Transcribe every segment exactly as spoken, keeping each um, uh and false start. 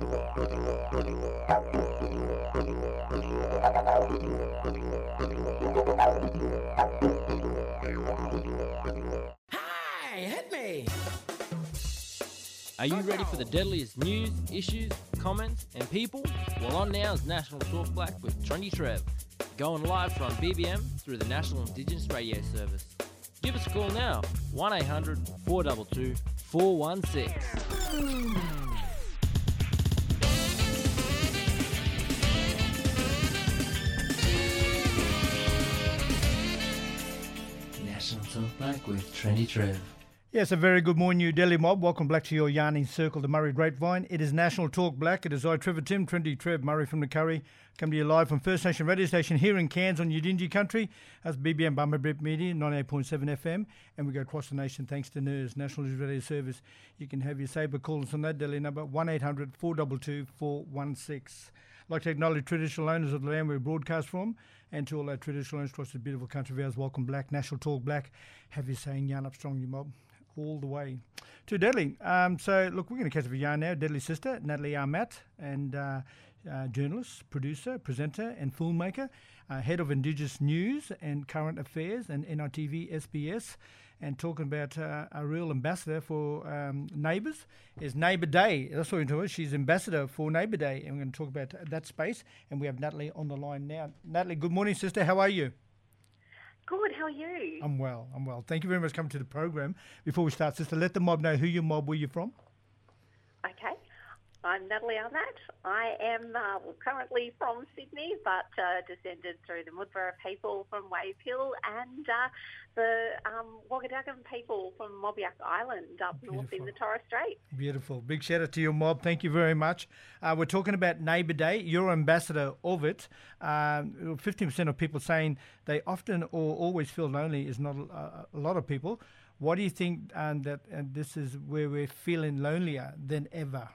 Hey, hit me! Are you ready for the deadliest news, issues, comments, and people? Well, on now is National Talk Black with Trendy Trev, going live from B B M through the National Indigenous Radio Service. Give us a call now, one eight hundred four two two four one six. National Talk Black with Trendy Trev. Yes, a very good morning, New Delhi mob. Welcome back to your yarning circle, the Murray Grapevine. It is National Talk Black. It is I, Trevor Tim, Trendy Trev, Murray from the Curry. Come to you live from First Nation Radio Station here in Cairns on Yidinji Country. That's B B M Bumberbip Media, ninety-eight point seven F M. And we go across the nation thanks to N I R S, National News Radio Service. You can have your saber call us on that Delhi number, one eight hundred four two two four one six. I'd like to acknowledge traditional owners of the land we broadcast from, and to all our traditional owners across the beautiful country of ours, welcome Black, National Talk Black. Have you saying yarn up strong, you mob. All the way to Deadly. Um, so, look, we're going to catch up a yarn now. Deadly sister, Natalie Armat, and uh, uh, journalist, producer, presenter, and filmmaker, uh, head of Indigenous News and Current Affairs and N I T V S B S, and talking about uh, a real ambassador for um, Neighbours is Neighbour Day. That's what we're talking about. She's ambassador for Neighbour Day, and we're going to talk about that space. And we have Natalie on the line now. Natalie, good morning, sister. How are you? Good, how are you? I'm well, I'm well. Thank you very much for coming to the program. Before we start, sister, let the mob know who your mob, where you're from. Okay, I'm Natalie Armat. I am uh, well, currently from Sydney, but uh, descended through the Mudburra people from Wave Hill and uh, the um, Wagadagan people from Mobiak Island up Beautiful. North in the Torres Strait. Beautiful. Big shout out to your mob. Thank you very much. Uh, we're talking about Neighbour Day. You're ambassador of it. Um, fifteen percent of people saying they often or always feel lonely is not a, a lot of people. Why do you think um, that uh, this is where we're feeling lonelier than ever?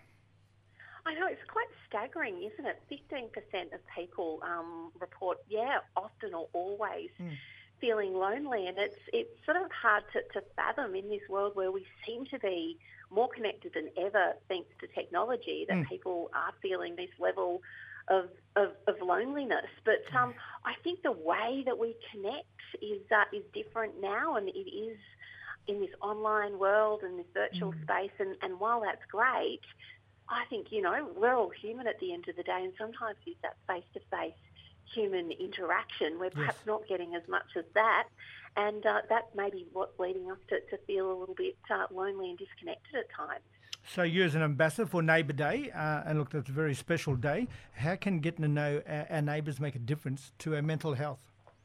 I know, it's quite staggering, isn't it? fifteen percent of people um, report, yeah, often or always mm. feeling lonely. And it's it's sort of hard to, to fathom in this world where we seem to be more connected than ever thanks to technology, that mm. people are feeling this level of, of, of loneliness. But um, I think the way that we connect is, uh, is different now, and it is in this online world and this virtual mm. space. And, and while that's great, I think, you know, we're all human at the end of the day, and sometimes it's that face-to-face human interaction. We're perhaps yes. not getting as much as that, and uh, that may be what's leading us to, to feel a little bit uh, lonely and disconnected at times. So you as an ambassador for Neighbour Day, uh, and look, that's a very special day. How can getting to know our, our neighbours make a difference to our mental health?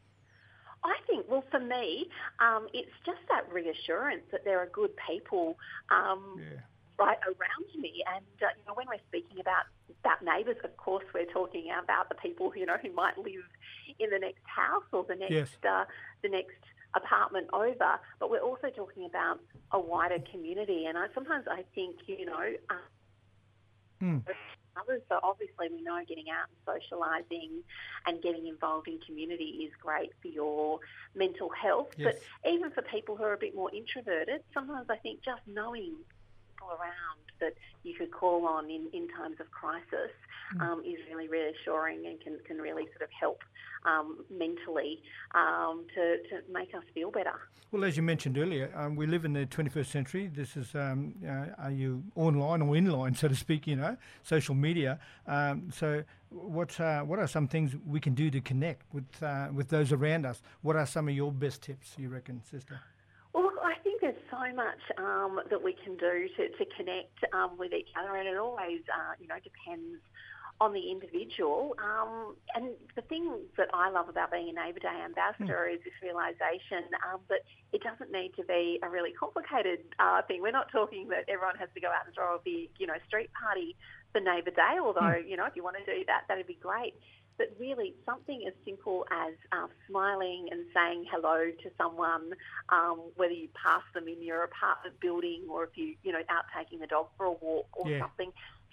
I think, well, for me, um, it's just that reassurance that there are good people um, yeah. right around me. And, uh, you know, when we're speaking about, about neighbours, of course, we're talking about the people, you know, who might live in the next house or the next, yes. uh, the next apartment over. But we're also talking about a wider community. And I, sometimes I think, you know, uh, mm. others, so obviously we know getting out and socialising and getting involved in community is great for your mental health. Yes. But even for people who are a bit more introverted, sometimes I think just knowing around that you could call on in, in times of crisis um, is really reassuring and can, can really sort of help um, mentally um, to, to make us feel better. Well, as you mentioned earlier, um, we live in the twenty-first century. This is, um, uh, are you online or inline, so to speak, you know, social media. Um, so what, uh, what are some things we can do to connect with, uh, with those around us? What are some of your best tips, you reckon, sister? Well, look, I think there's so much um, that we can do to, to connect um, with each other, and it always, uh, you know, depends on the individual. Um, and the thing that I love about being a Neighbour Day ambassador mm. is this realisation um, that it doesn't need to be a really complicated uh, thing. We're not talking that everyone has to go out and throw a big, you know, street party for Neighbour Day, although, mm. you know, if you want to do that, that'd be great. But really, something as simple as uh, smiling and saying hello to someone, um, whether you pass them in your apartment building or if you, you know, out taking the dog for a walk or yeah. something, just that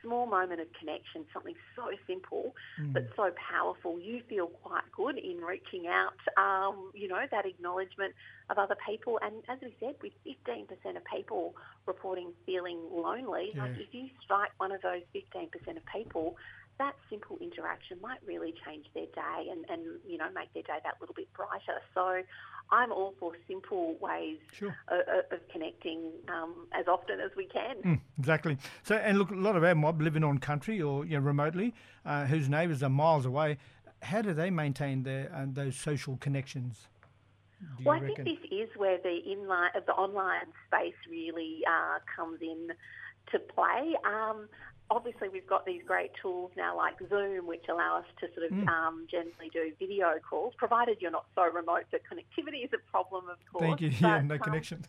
small moment of connection, something so simple Mm. but so powerful, you feel quite good in reaching out, um, you know, that acknowledgement of other people. And as we said, with fifteen percent of people reporting feeling lonely, Yeah. like if you strike one of those fifteen percent of people, that simple interaction might really change their day and, and, you know, make their day that little bit brighter. So I'm all for simple ways Sure. of, of connecting um, as often as we can. Mm, exactly. So, and look, a lot of our mob living on country or you know, remotely, uh, whose neighbours are miles away. How do they maintain their uh, those social connections? Do you Well, I reckon? think this is where the inline, the online space really uh, comes in to play. Um, obviously, we've got these great tools now like Zoom, which allow us to sort of Mm. um, generally do video calls, provided you're not so remote that connectivity is a problem, of course. Thank you. Yeah, But, no um, connection.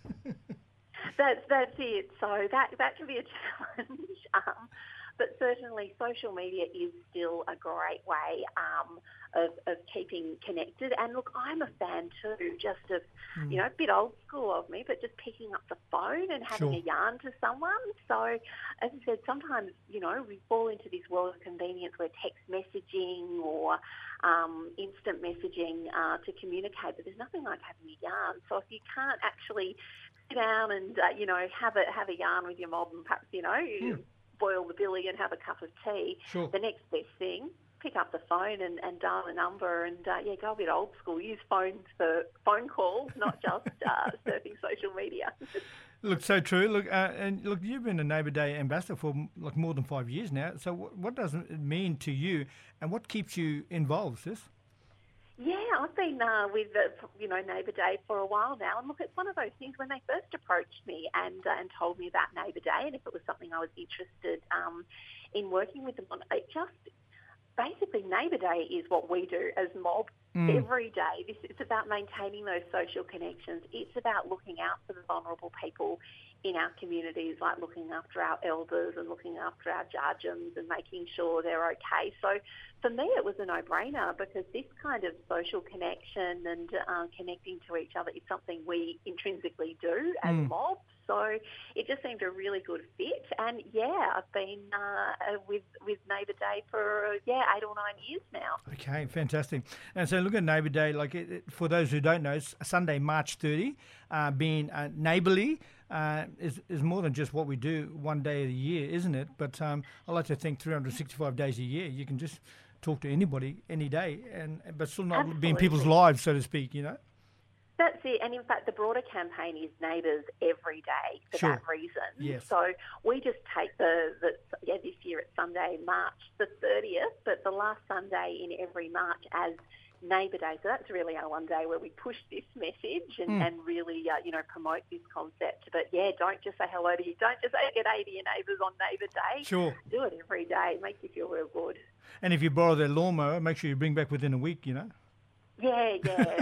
That's that's it. So that that can be a challenge. Um, but certainly, social media is still a great way um, of, of keeping connected. And look, I'm a fan too, just of you know, a bit old school of me, but just picking up the phone and having Sure. a yarn to someone. So, as I said, sometimes you know we fall into this world of convenience where text messaging or um, instant messaging uh, to communicate, but there's nothing like having a yarn. So if you can't actually sit down and uh, you know have a have a yarn with your mob and perhaps you know you boil the billy and have a cup of tea. Sure. The next best thing, pick up the phone and, and dial a number and uh, yeah, go a bit old school. Use phones for phone calls, not just uh, surfing social media. Look, so true. Look, uh, and look, you've been a Neighbour Day ambassador for m- like more than five years now. So, what, what does it mean to you, and what keeps you involved, sis? Yeah, I've been uh, with uh, you know Neighbour Day for a while now, and look, it's one of those things when they first approached me and uh, and told me about Neighbour Day, and if it was something I was interested um, in working with them on, it just basically Neighbour Day is what we do as mob Mm. every day. This it's about maintaining those social connections. It's about looking out for the vulnerable people in our communities, like looking after our elders and looking after our jarjums and making sure they're okay. So for me, it was a no-brainer because this kind of social connection and uh, connecting to each other is something we intrinsically do as Mm. mob. So it just seemed a really good fit. And yeah, I've been uh, with with Neighbour Day for yeah eight or nine years now. Okay, fantastic. And so, look at Neighbour Day. Like it, it- for those who don't know, it's Sunday, March thirtieth. Uh, being uh, neighbourly uh, is is more than just what we do one day of the year, isn't it? But um, I like to think three hundred sixty-five days a year, you can just talk to anybody any day, and but still not be in people's Absolutely. lives, so to speak. You know. That's it. And in fact, the broader campaign is Neighbours Every Day for Sure. that reason. Yes. So we just take the, the, yeah, this year it's Sunday, March the thirtieth, but the last Sunday in every March as Neighbour Day. So that's really our one day where we push this message and, Mm. and really, uh, you know, promote this concept. But yeah, don't just say hello to you. Don't just say good day to your neighbours on Neighbour Day. Sure. Do it every day. It makes you feel real good. And if you borrow their lawnmower, make sure you bring back within a week. You know. Yeah, yeah.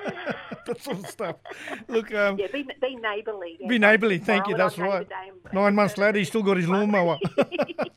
That sort of stuff. Look, um, Yeah, be, be neighbourly. Yeah. be neighbourly. Thank you. Borrow it That's on Neighbour right. Day and- Nine and months return it later, he's still got his lawnmower. Monday.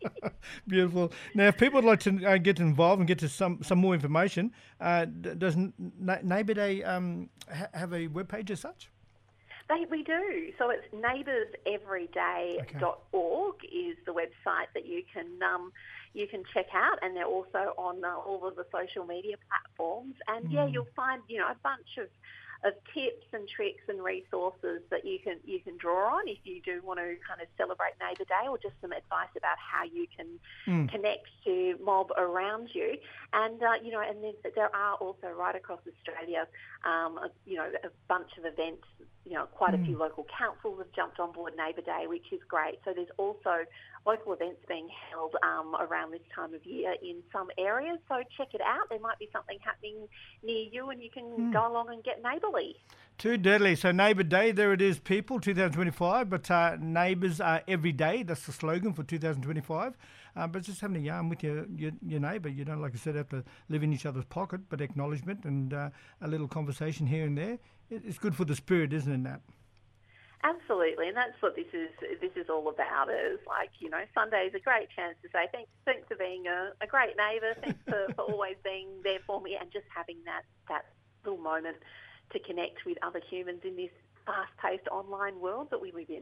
Beautiful. Now, if people would like to uh, get involved and get to some, some more information, uh, d- does N- N- Neighbour Day um, ha- have a webpage as such? They, we do. So it's neighbours every day dot org is the website that you can um, you can check out, and they're also on uh, all of the social media platforms. And yeah, you'll find you know a bunch of of tips and tricks and resources that you can you can draw on if you do want to kind of celebrate Neighbour Day, or just some advice about how you can Mm. connect to mob around you. And uh, you know, and then there are also right across Australia, um, a, you know, a bunch of events. You know, quite a few local councils have jumped on board Neighbour Day, which is great. So there's also local events being held um, around this time of year in some areas. So check it out. There might be something happening near you, and you can go along and get neighbourly. Too deadly. So Neighbour Day, there it is, people, twenty twenty-five. But uh, neighbours are every day. That's the slogan for two thousand twenty-five. Uh, but just having a yarn with your, your, your neighbour. You don't, like I said, have to live in each other's pocket, but acknowledgement and uh, a little conversation here and there. It, it's good for the spirit, isn't it, Nat? Absolutely, and that's what this is. This is all about. Is like you know, Sunday is a great chance to say thanks. Thanks for being a, a great neighbour. Thanks for, for always being there for me, and just having that that little moment to connect with other humans in this fast-paced online world that we live in.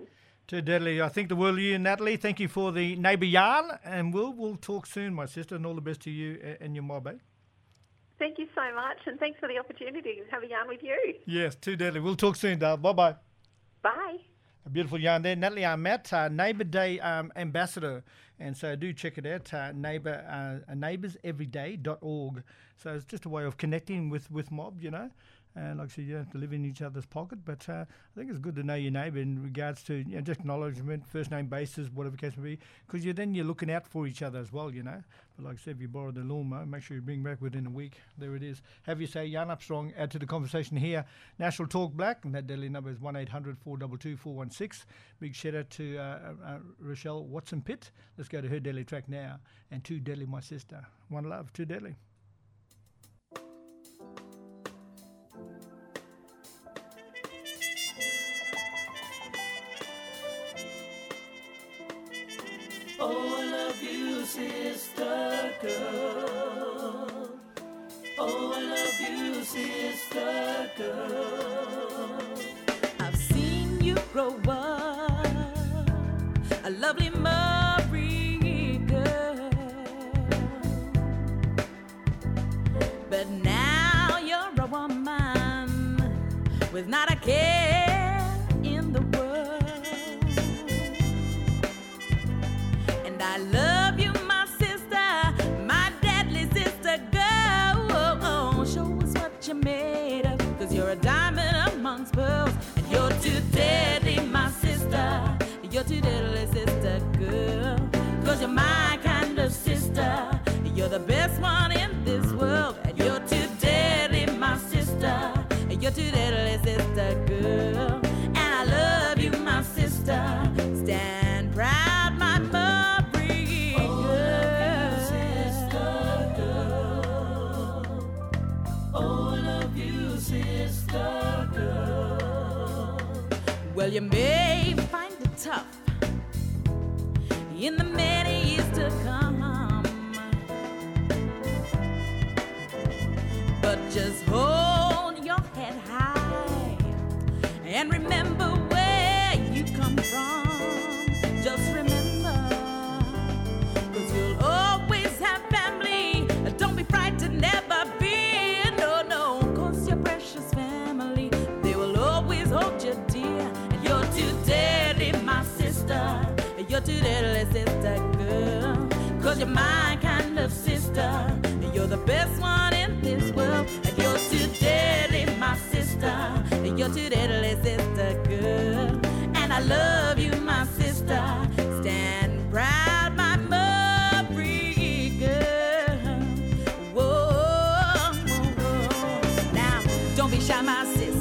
Too deadly. I think the world of you, Natalie. Thank you for the neighbour yarn, and we'll we'll talk soon, my sister, and all the best to you and your mob, eh? Thank you so much, and thanks for the opportunity to have a yarn with you. Yes, too deadly. We'll talk soon, Dale. Bye-bye. Bye. A beautiful yarn there. Natalie Armatt, uh, Neighbour Day um, Ambassador. And so do check it out, uh, neighbour, uh, neighbours every day dot org. So it's just a way of connecting with, with mob, you know. And like I said, you don't have to live in each other's pocket, but uh, I think it's good to know your neighbour in regards to, you know, just acknowledgement, first name basis, whatever the case may be, because you, then you're looking out for each other as well, you know. But like I said, if you borrow the lawnmower, make sure you bring back within a week. There it is. Have you say, Yarn Up Strong, add to the conversation here. National Talk Black, and that deadly number is one eight hundred four two two four one six. Big shout out to uh, uh, Rochelle Watson Pitt. Let's go to her deadly track now. And Too Deadly, My Sister. One love, Too Deadly. Oh, I love you, sister girl. Oh, I love you, sister girl. I've seen you grow up, a lovely Marie girl. But now you're a woman with not a care in the world. I love you, my sister, my deadly sister girl. Show us what you're made of, cause you're a diamond amongst pearls. And you're too deadly, my sister. You're too deadly, sister girl. Cause you're my kind of sister. You're the best one in this world. And you're too deadly, my sister. You're too deadly, sister girl. And I love you, my sister. Stand proud, my mother. Well, you may find it tough in the many years to come, but just hold your head high and remember where you come from. Just remember, cause you'll always have family. Don't be frightened, never be. No, no, cause your precious family, they will always hold you dear. You're too deadly, my sister. You're too deadly, sister girl. Cause you're my kind of sister. You're the best one in this world. You're too deadly, my sister. You're too deadly, sister girl. And I love you, my sister. Stand proud, my Marie girl. Whoa, whoa, whoa. Now, don't be shy, my sister.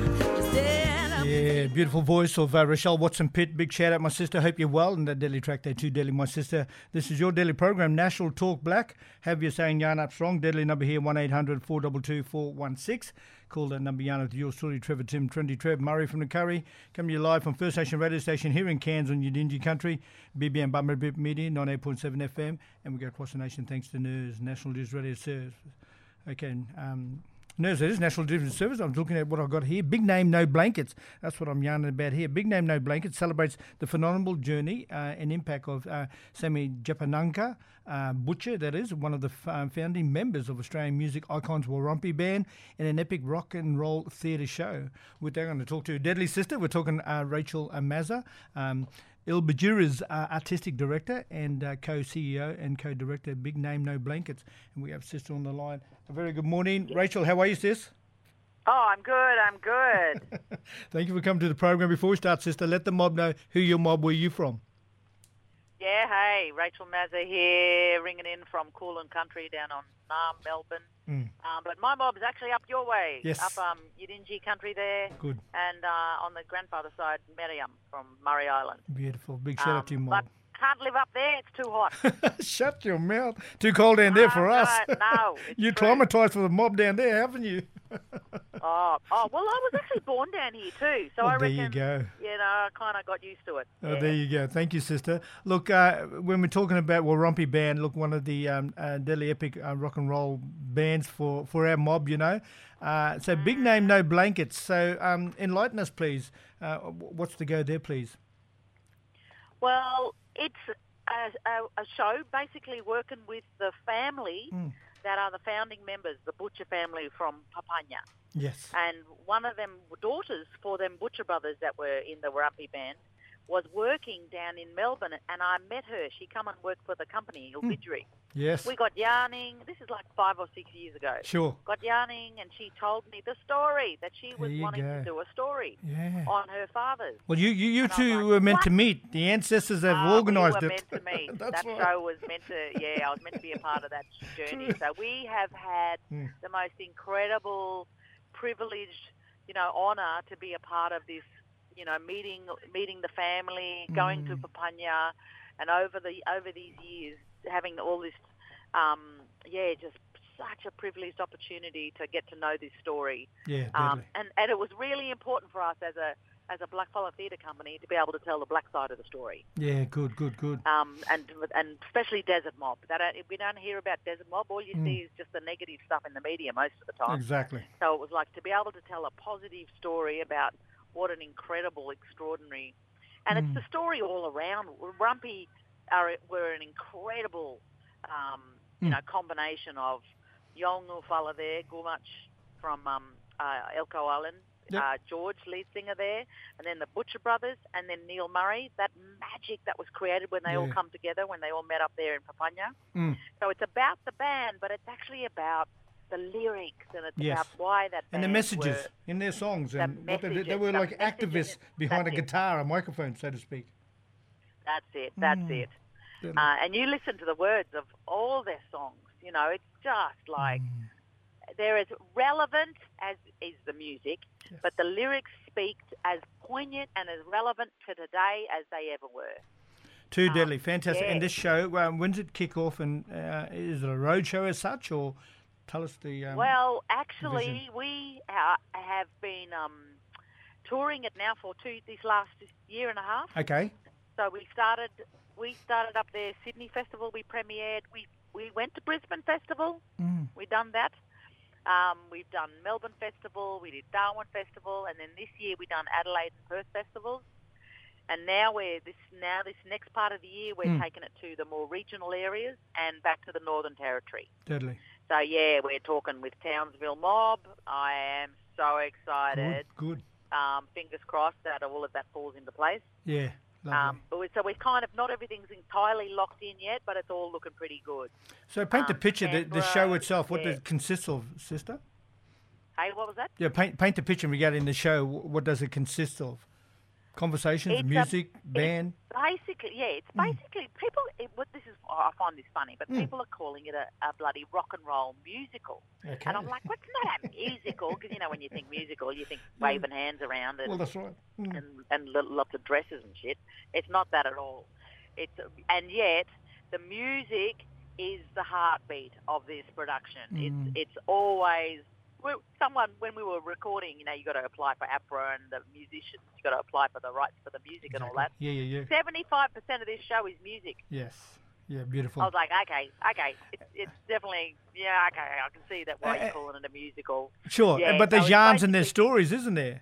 Yeah, beautiful voice of uh, Rochelle Watson Pitt. Big shout out, my sister. Hope you're well. And that deadly track there, Too Deadly, My Sister. This is your daily program, National Talk Black. Have you saying Yarn Up Strong. Deadly number here, one eight hundred four two two four one six. Call that number Yarn Up to yours truly, Trevor Tim, Trendy Trev, Murray from the Curry. Coming to you live from First Nation Radio Station here in Cairns on Yidinji Country. B B M Bummer Bip Media, ninety-eight point seven F M. And we go across the nation thanks to N E R S, National News Radio Service. Okay, um... No, it is National Digital Service. I'm looking at what I've got here. Big Name, No Blankets. That's what I'm yarning about here. Big Name, No Blankets celebrates the phenomenal journey uh, and impact of uh, Sammy Japananka uh, Butcher, that is, one of the f- um, founding members of Australian music icons Warumpi Band, in an epic rock and roll theatre show. With that, I'm going to talk to Deadly Sister. We're talking uh, Rachel Mazza. Um, Ilbajura's uh, artistic director and uh, co-C E O and co-director, Big Name, No Blankets. And we have sister on the line. A very good morning. Rachel, how are you, sis? Oh, I'm good, I'm good. Thank you for coming to the program. Before we start, sister, let the mob know who your mob, where you from. Yeah, hey, Rachel Mazza here, ringing in from Coolin Country down on Naarm, Melbourne. Mm. Um, but my mob's actually up your way, yes. up um, Yidinji Country there. Good. And uh, on the grandfather side, Miriam from Murray Island. Beautiful. Big shout um, out to your mob. But can't live up there, it's too hot. Shut your mouth. Too cold down there no, for no, us. No, You're true. climatised for the mob down there, haven't you? oh, oh, well, I was actually born down here too, so well, I reckon, there you go. You know, I kind of got used to it. Oh, yeah. there you go. Thank you, sister. Look, uh, when we're talking about Warumpi Band, look, one of the um, uh, deadly epic uh, rock and roll bands for, for our mob, you know. Uh, so, Big Name, No Blankets. So, um, enlighten us, please. Uh, what's the go there, please? Well, it's a, a, a show basically working with the family Mm. that are the founding members, the Butcher family from Papanya. Yes. And one of them daughters for them Butcher brothers that were in the Warumpi band was working down in Melbourne, and I met her. She come and work for the company, Ilbidri. Yes. We got yarning. This is like five or six years ago. Sure. Got yarning, and she told me the story that she was There you wanting go. to do a story Yeah. on her father's. Well, you you, you And I'm two like, were meant "What?" to meet. The ancestors have Ah, organised we were it. meant to meet. That's that right. show was meant to, yeah, I was meant to be a part of that journey. So we have had Mm. the most incredible, privileged, you know, honour to be a part of this, you know, meeting meeting the family, going to Mm. Papanya, and over the over these years, having all this, um, yeah, just such a privileged opportunity to get to know this story. Yeah, Um, deadly. and, and it was really important for us as a as a blackfellow theatre company to be able to tell the black side of the story. Yeah, good, good, good. Um, and and especially Desert Mob. That uh, we don't hear about Desert Mob. All you Mm. see is just the negative stuff in the media most of the time. Exactly. So it was like to be able to tell a positive story about what an incredible, extraordinary, and Mm. it's the story all around. Warumpi are were an incredible, um, you Mm. know, combination of Yolngu fella there, Gumach from um, uh, Elko Island. Yep. Uh, George, lead singer there, and then the Butcher brothers, and then Neil Murray. That magic that was created when they all Yeah. come together, when they all met up there in Papanya. Mm. So it's about the band, but it's actually about the lyrics, and it's Yes. about why that And the band messages were- in their songs, the and what they, did. they messages, were the like activists messages, behind a that's it. guitar, a microphone, so to speak. That's it. That's Mm. it. Deadly. Uh, and you listen to the words of all their songs. You know, it's just like Mm. they're as relevant as is the music, Yes. but the lyrics speak as poignant and as relevant to today as they ever were. Too Um, deadly, fantastic. yeah. And this show, um, when does it kick off? And uh, is it a road show as such, or tell us the? Um, Well, actually, vision. we ha- have been um, touring it now for two this last year and a half. okay. So we started we started up there Sydney Festival. We premiered. We we went to Brisbane Festival. Mm. We done that. Um, we've done Melbourne Festival. We did Darwin Festival, and then this year we done Adelaide and Perth festivals. And now we're this now this next part of the year we're Mm. taking it to the more regional areas and back to the Northern Territory. Deadly. So yeah, we're talking with Townsville Mob. I am so Good. excited. Good. Um, fingers crossed that all of that falls into place. Yeah. Lovely. Um, but we, so we're kind of not everything's entirely locked in yet, but it's all looking pretty good. so paint the um, picture. The, the show Canberra, itself. What yeah. does it consist of, sister? Hey, what was that? Yeah. Paint paint the picture regarding the show. Wh- What does it consist of? Conversations, It's a- music, band. Basically, yeah, it's Mm. basically people. It, what this is, I find this funny, but Mm. people are calling it a, a bloody rock and roll musical, Okay. and I'm like, what's not a musical? Because you know, when you think musical, you think waving hands around and Well, that's right. Mm. and, and lo- lots of dresses and shit. It's not that at all. It's and yet the music is the heartbeat of this production. Mm. It's it's always well, someone when we were recording. You know, you got to apply for APRA and the musicians. You got to apply for the rights for the music and all that. Yeah, yeah, yeah. Seventy-five percent of this show is music. Yes. Yeah, beautiful. I was like, okay, okay, it's, it's definitely yeah, okay. I can see that why Uh, you're calling it a musical. Sure, yeah, but so there's it's yarns and there's basically- stories, isn't there?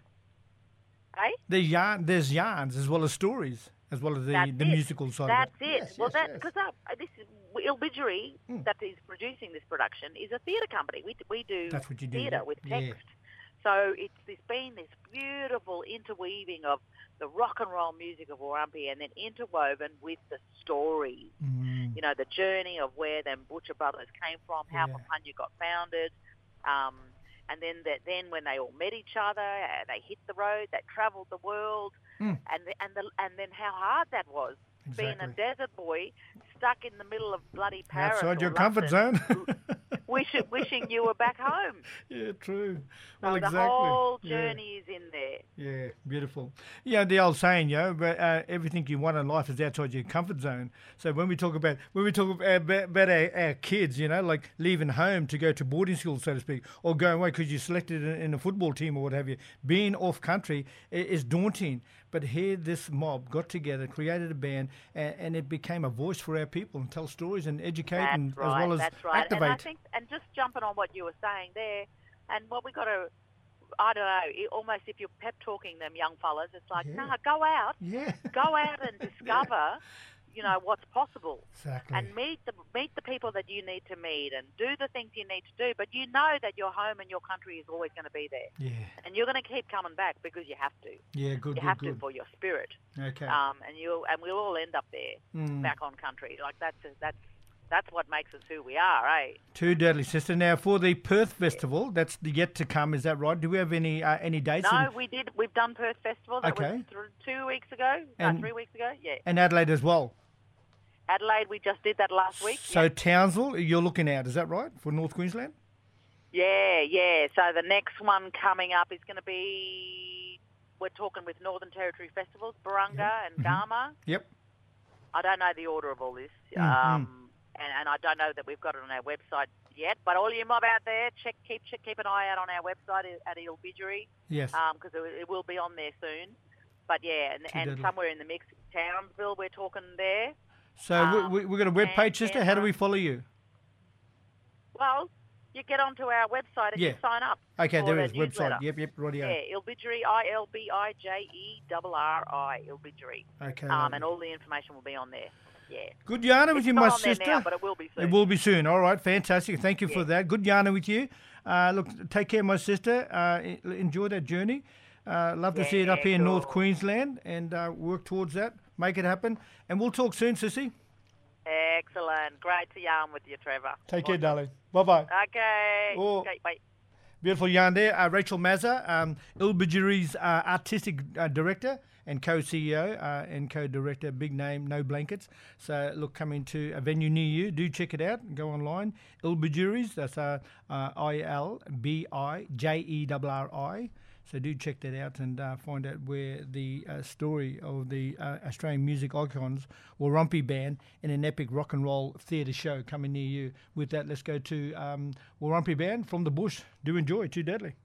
Hey. There's yarn, there's yarns as well as stories, as well as the, That's the it. musical side That's of it. it. Yes, well, yes, that yes. because uh, this is Ilbidgery Mm. that is producing this production is a theatre company. We we do That's what you do, theatre yeah. with Yeah. text. So it's there's been this beautiful interweaving of the rock and roll music of Warumpi and then interwoven with the stories. Mm. You know, the journey of where them Butcher brothers came from, how Yeah. Papanya got founded, um, and then that then when they all met each other, uh, they hit the road, they travelled the world, Mm. and the, and the, and then how hard that was. Being a Exactly. desert boy stuck in the middle of bloody Paris Outside or your comfort London, zone. wish, wishing you were back home. Yeah, true. So Well, the exactly. whole Yeah. journey is in there. Yeah, beautiful. Yeah, the old saying, you know, but uh, everything you want in life is outside your comfort zone. So when we talk about when we talk about, about, about our, our kids, you know, like leaving home to go to boarding school, so to speak, or going away because you selected in, in a football team or what have you, being off country i- is daunting. But here, this mob got together, created a band, and, and it became a voice for our people and tell stories and educate That's and right. as well as that's right. activate. And I think, and just jumping on what you were saying there, and what we got to I don't know, it, almost if you're pep talking them young fellas, it's like, Yeah. nah, go out, Yeah. go out and discover, you know, what's possible. Exactly. And meet the meet the people that you need to meet and do the things you need to do. But you know that your home and your country is always going to be there. Yeah. And you're going to keep coming back because you have to. Yeah, good, You good, have good. to for your spirit. Okay. Um, and you and we'll all end up there, Mm. back on country. Like that's that's that's what makes us who we are, eh? Too deadly, sister. Now, for the Perth Festival, that's the yet to come, is that right? Do we have any uh, any dates? No, in, we did. We've done Perth Festival. That Okay. was th- two weeks ago. And- no, three weeks ago. Yeah. and Adelaide as well? Adelaide, we just did that last week. So yeah. Townsville, you're looking out, is that right, for North Queensland? Yeah, yeah. So the next one coming up is going to be, we're talking with Northern Territory Festivals, Barunga and Dharma. Yep. I don't know the order of all this. Mm, Um, and, and I don't know that we've got it on our website yet. But all you mob out there, check keep check, keep an eye out on our website at Ilbidgery Yes. because it, it will be on there soon. But yeah, and, and deadly. somewhere in the mix, Townsville, we're talking there. so um, we, we, we've got a web page, and- sister. and, How do uh, we follow you? Well, you get onto our website and Yeah. you sign up. Okay, for there the is, website. newsletter. Yep, yep, radio. Yeah, Ilbidgery, I L B I J E R R I, Ilbidgery. Okay. Um, lovely. and all the information will be on there. Yeah. Good yarning with It's you, not my on there sister. now, but it will be soon. It will be soon. All right, fantastic. Thank you for Yeah. that. Good yarning with you. Uh, look, take care, my sister. Uh, e- enjoy that journey. Uh, love to see it up Yeah, here in North cool. Queensland and uh, work towards that. Make it happen. And we'll talk soon, sissy. Excellent. Great to yarn with you, Trevor. Take care, Awesome. darling. Bye-bye. Okay. Oh. Okay, bye. Beautiful yarn there. Uh, Rachel Mazza, um, Ilbidgery's uh, artistic uh, director and co-C E O uh, and co-director, big name, no blankets. So look, coming to a venue near you. Do check it out. Go online. Ilbidgery's, that's uh, uh, I L B I J E R R I. So do check that out and uh, find out where the uh, story of the uh, Australian music icons, Warrumpy Band, in an epic rock and roll theatre show coming near you. With that, let's go to um, Warrumpy Band from the bush. Do enjoy. Too deadly.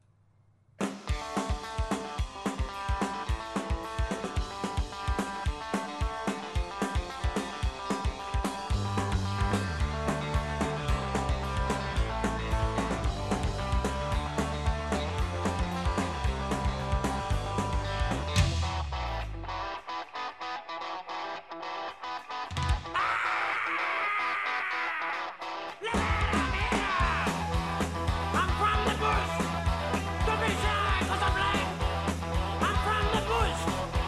I'm from the bush. Don't be shy, 'cause I'm black. I'm from the bush.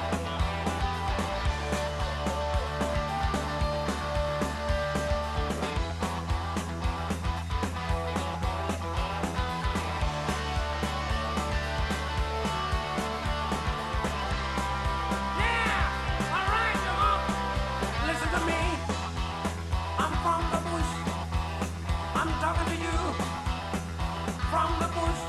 Yeah, all right, come on. Listen to me. I'm from the bush. I'm talking to you from the bush.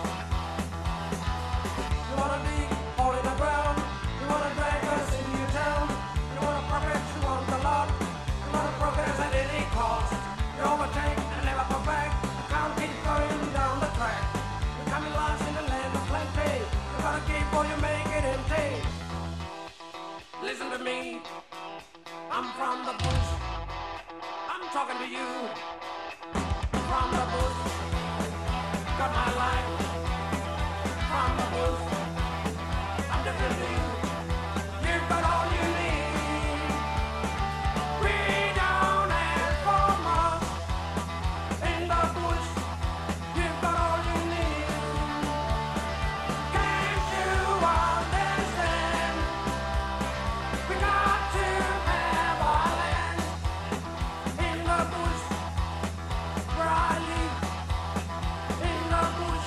You wanna dig all in the ground. You wanna drag us into your town. You wanna progress, you want the lot. You wanna progress at any cost. You overtake and never come back. The crown keeps going down the track. You're coming lost in the land of plenty. You gotta keep or you make it empty. Listen to me. I'm from the bush. I'm talking to you from the bush. Got my life from the bush. I'm different to you. You've got all you need. We don't have for much in the bush. You've got all you need. Can't you understand? We got to have our land in the bush. Where I live in the bush.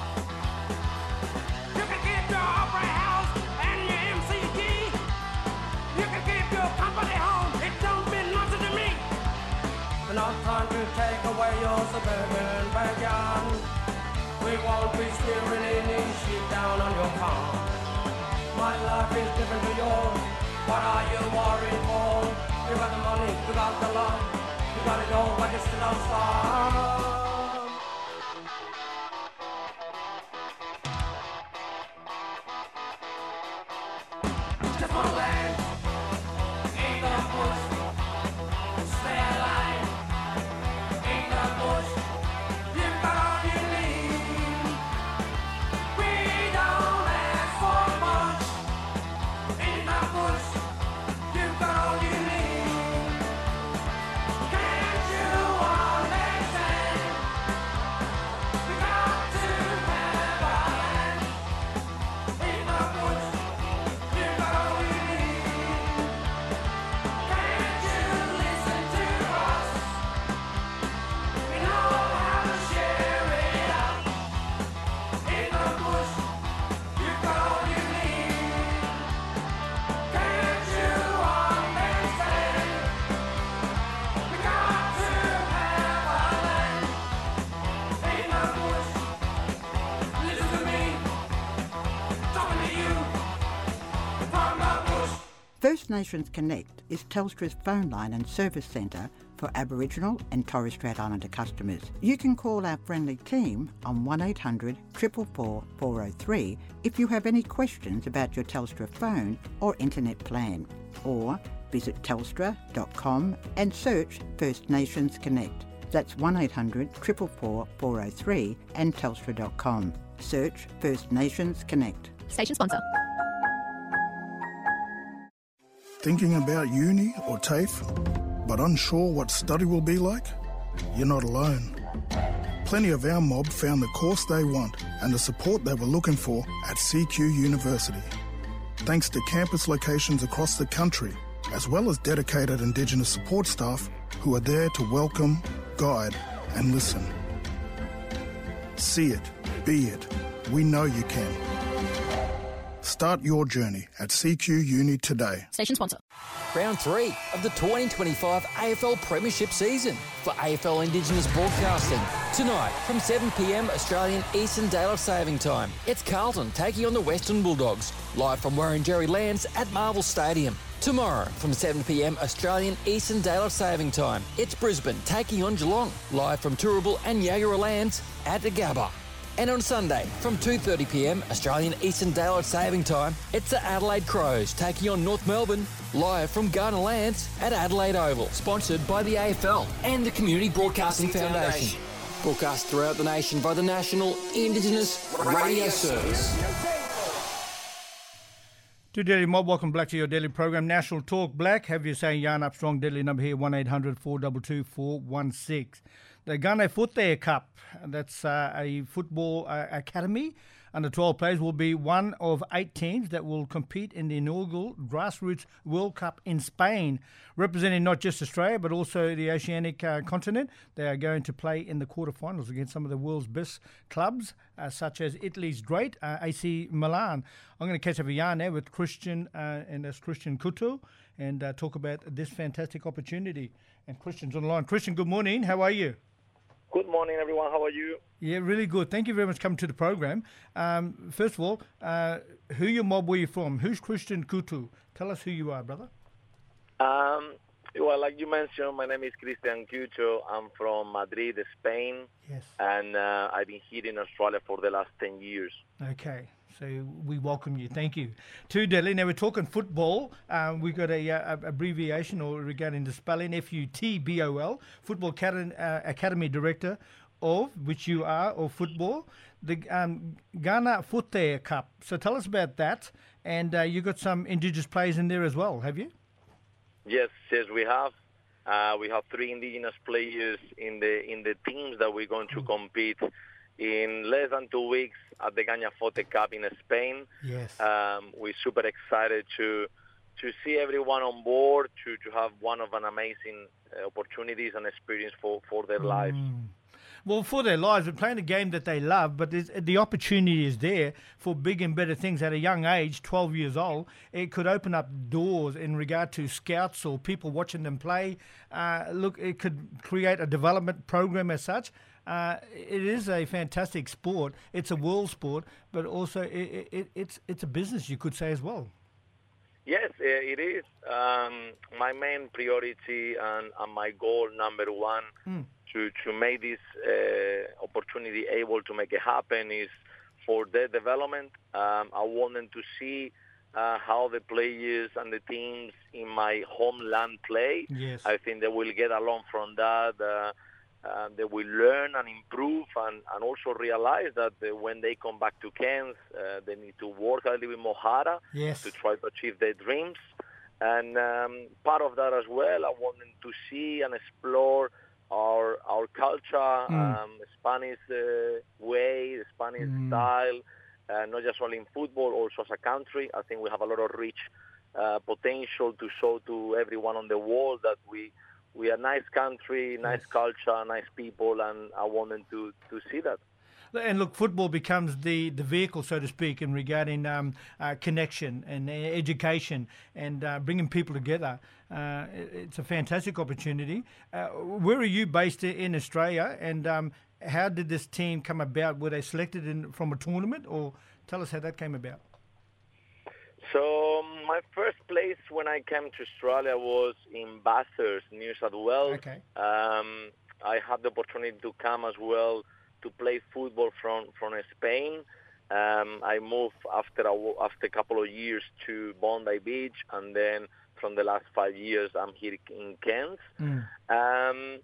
You can keep your opera house and your M C G. You can keep your company home. It don't mean nothing to me. And I'm trying to take away your suburban backyard. We won't be steering any shit down on your farm. My life is different to yours. What are you worried for? You got the money, you got the love. You got it all, but you're still on star. Just one land in the bush. Stay alive in the bush. You've got all you need. We First Nations Connect is Telstra's phone line and service centre for Aboriginal and Torres Strait Islander customers. You can call our friendly team on one eight hundred four four four four oh three if you have any questions about your Telstra phone or internet plan, or visit telstra dot com and search First Nations Connect. That's one eight hundred four four four four oh three and telstra dot com. Search First Nations Connect. Station sponsor. Thinking about uni or TAFE, but unsure what study will be like? You're not alone. Plenty of our mob found the course they want and the support they were looking for at C Q University. Thanks to campus locations across the country, as well as dedicated Indigenous support staff who are there to welcome, guide and listen. See it, be it. We know you can. Start your journey at C Q Uni today. Station sponsor. Round three of the twenty twenty-five A F L Premiership season for A F L Indigenous Broadcasting. Tonight from seven p m Australian Eastern Daylight Saving Time, it's Carlton taking on the Western Bulldogs, live from Warringah Lands at Marvel Stadium. Tomorrow from seven p m Australian Eastern Daylight Saving Time, it's Brisbane taking on Geelong, live from Turrbal and Yagara Lands at the Gabba. And on Sunday, from two thirty p m Australian Eastern Daylight Saving Time, it's the Adelaide Crows taking on North Melbourne, live from Garner Lands at Adelaide Oval. Sponsored by the A F L and the Community Broadcasting Foundation. Broadcast throughout the nation by the National Indigenous Radio Service. To Daily Mob, welcome back to your daily program, National Talk Black. Have you say Yarn Up Strong, deadly number here, one eight hundred four two two four one six. The Ghana Football Cup, that's uh, a football uh, academy. Under twelve players will be one of eight teams that will compete in the inaugural Grassroots World Cup in Spain, representing not just Australia but also the Oceanic uh, continent. They are going to play in the quarterfinals against some of the world's best clubs, uh, such as Italy's great uh, A C Milan. I'm going to catch up a yarn there with Christian, uh, and that's Christian Kutu, and uh, talk about this fantastic opportunity. And Christian's on the line. Christian, good morning. How are you? Good morning, everyone. How are you? Yeah, really good. Thank you very much for coming to the program. Um, first of all, uh, who your mob were you from? Who's Christian Kutu? Tell us who you are, brother. Um, well, like you mentioned, my name is Christian Cucho. I'm from Madrid, Spain. Yes. And uh, I've been here in Australia for the last ten years. Okay. So we welcome you. Thank you. To Delhi. Now we're talking football. Um, we've got a, a abbreviation or regarding the spelling, F U T B O L, Football Academy, uh, Academy Director of, which you are, of football, the um, Ghana Football Cup. So tell us about that. And uh, you've got some Indigenous players in there as well, have you? Yes, yes, we have. Uh, we have three Indigenous players in the in the teams that we're going to compete in less than two weeks at the Ghana Football Cup in Spain. Yes. Um, we're super excited to to see everyone on board, to, to have one of an amazing uh, opportunities and experience for, for their mm. lives. Well, for their lives, they're playing a game that they love, but the opportunity is there for big and better things at a young age, twelve years old. It could open up doors in regard to scouts or people watching them play. Uh, look, it could create a development program as such. Uh, it is a fantastic sport. It's a world sport, but also it, it, it's it's a business, you could say, as well. Yes, it is. Um, my main priority and, and my goal number one mm. to, to make this uh, opportunity able to make it happen is for their development. Um, I want them to see uh, how the players and the teams in my homeland play. Yes. I think they will get along from that. Uh, Uh, they will learn and improve and, and also realize that uh, when they come back to Cairns, uh, they need to work a little bit more harder yes. to try to achieve their dreams. And um, part of that as well, I want them to see and explore our our culture, mm. um, Spanish uh, way, the Spanish mm. style, uh, not just only in football, also as a country. I think we have a lot of rich uh, potential to show to everyone on the world that we We are a nice country, nice yes. culture, nice people, and I want them to, to see that. And look, football becomes the, the vehicle, so to speak, in regarding um, uh, connection and uh, education and uh, bringing people together. Uh, it's a fantastic opportunity. Uh, where are you based in Australia, and um, how did this team come about? Were they selected in, from a tournament, or tell us how that came about? So um, my first place when I came to Australia was in Bathurst, New South Wales. Okay. Um, I had the opportunity to come as well to play football from, from Spain. Um, I moved after a, after a couple of years to Bondi Beach, and then from the last five years I'm here in Cairns. Mm. Um,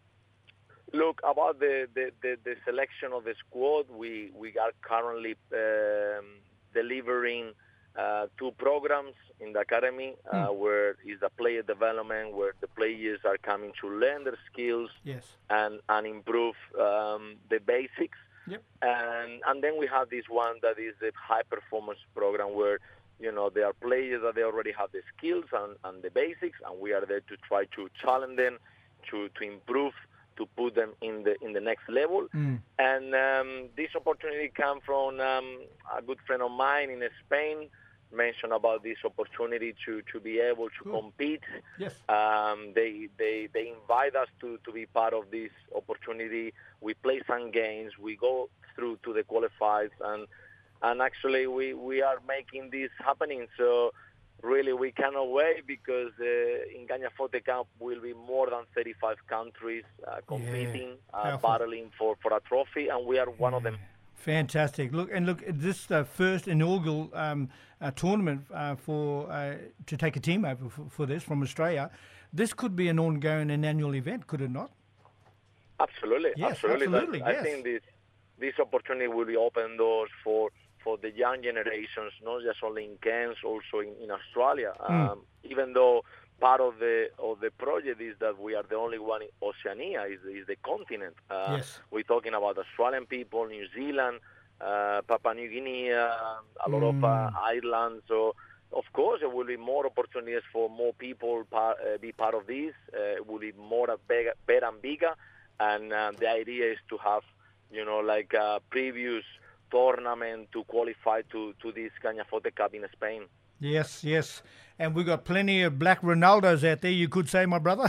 look, about the, the, the, the selection of the squad, we, we are currently um, delivering uh, two programs in the academy uh, Mm. where is the player development, where the players are coming to learn their skills Yes. and, and improve um, the basics. Yep. And and then we have this one that is the high performance program where, you know, there are players that they already have the skills and, and the basics, and we are there to try to challenge them, to, to improve, to put them in the in the next level. Mm. And um, this opportunity came from um, a good friend of mine in Spain, mentioned about this opportunity to, to be able to Cool. compete. Yes. Um, they, they they invite us to, to be part of this opportunity. We play some games. We go through to the qualifiers, and and actually we, we are making this happening. So really we cannot wait, because uh, in Cañafote Cup will be more than thirty-five countries uh, competing, uh, Powerful. battling for, for a trophy, and we are one of them. Fantastic. Look, and look, this uh, first inaugural um, uh, tournament uh, for uh, to take a team over for, for this from Australia. This could be an ongoing and annual event, could it not? Absolutely, Yes, absolutely. absolutely, That- yes. I think this this opportunity will be open doors for for the young generations, not just only in Cairns, also in, in Australia. Mm. Um, even though part of the of the project is that we are the only one in Oceania, is is the continent. Uh, Yes. We're talking about Australian people, New Zealand, uh, Papua New Guinea, uh, a lot of uh, Mm. Ireland. So. Of course, there will be more opportunities for more people par, uh, be part of this. Uh, it will be more uh, bigger, better and bigger. And uh, the idea is to have, you know, like a previous tournament to qualify to, to this Cañafote Cup in Spain. Yes, yes. And we've got plenty of black Ronaldos out there, you could say, my brother.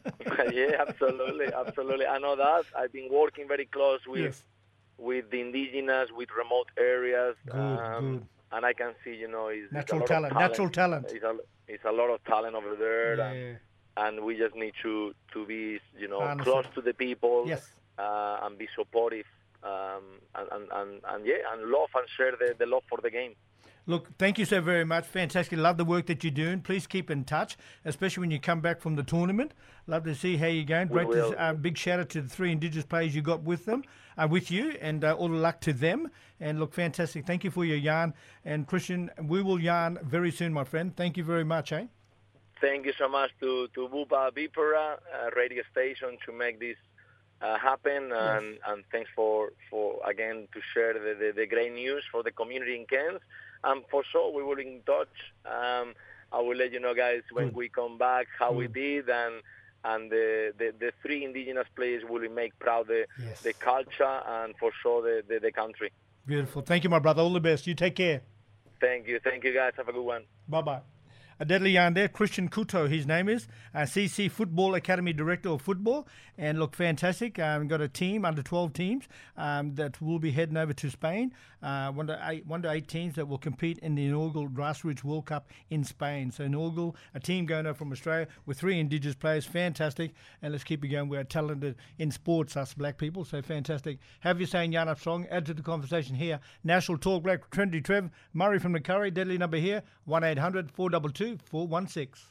Yeah, absolutely, absolutely. I know that. I've been working very close with Yes. with the indigenous, with remote areas. Good, um, good. And I can see, you know, it's, it's a Natural lot talent, of talent. natural talent. It's a, it's a lot of talent over there. And, Yeah. and we just need to, to be, you know, Honestly. close to the people. Yes. Uh, and be supportive, um, and, and, and, and yeah, and love and share the, the love for the game. Look, thank you so very much. Fantastic. Love the work that you're doing. Please keep in touch, especially when you come back from the tournament. Love to see how you're going. We Great to, will. uh, big shout out to the three Indigenous players you got with them, uh, with you, and uh, all the luck to them. And look, fantastic. Thank you for your yarn. And Christian, we will yarn very soon, my friend. Thank you very much, eh? Thank you so much to, to Bupa Bipera uh, radio station to make this uh, happen, and, and thanks for, for again to share the, the, the great news for the community in Cairns. And for sure, we will be in touch. Um, I will let you know, guys, when Good. we come back, how we Good. did, and and the, the, the three indigenous players will make proud the, Yes. the culture and for sure the, the, the country. Beautiful. Thank you, my brother. All the best. You take care. Thank you. Thank you, guys. Have a good one. Bye-bye. A deadly yarn there, Christian Couto, his name is, uh, C C Football Academy Director of Football. And look, fantastic. Um, got a team, under twelve teams, um, that will be heading over to Spain. Uh, one, to eight, one to eight teams that will compete in the inaugural Grassroots World Cup in Spain. So inaugural, a team going over from Australia with three Indigenous players. Fantastic. And let's keep it going. We're talented in sports, us black people. So fantastic. Have you saying yarn up strong. Add to the conversation here. National Talk Black, Trendy Trev, Murray from the Curry. Deadly number here, one eight hundred four two two four one six.